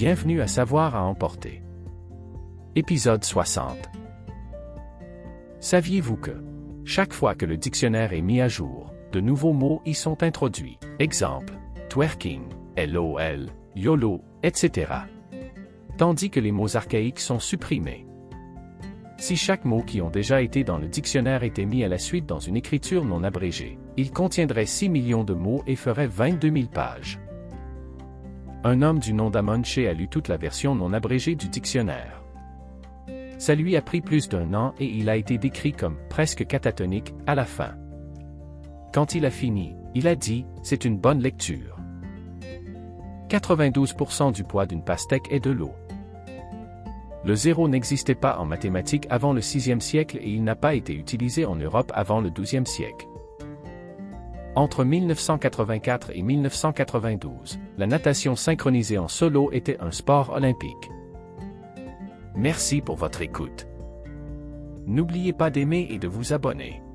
Bienvenue à Savoir à emporter. Épisode 60. Saviez-vous que, chaque fois que le dictionnaire est mis à jour, de nouveaux mots y sont introduits. Exemple, twerking, LOL, YOLO, etc. Tandis que les mots archaïques sont supprimés. Si chaque mot qui ont déjà été dans le dictionnaire était mis à la suite dans une écriture non abrégée, il contiendrait 6 millions de mots et ferait 22 000 pages. Un homme du nom d'Amonche a lu toute la version non abrégée du dictionnaire. Ça lui a pris plus d'1 an et il a été décrit comme presque catatonique à la fin. Quand il a fini, il a dit « C'est une bonne lecture ». 92% du poids d'une pastèque est de l'eau. Le zéro n'existait pas en mathématiques avant le VIe siècle et il n'a pas été utilisé en Europe avant le XIIe siècle. Entre 1984 et 1992, la natation synchronisée en solo était un sport olympique. Merci pour votre écoute. N'oubliez pas d'aimer et de vous abonner.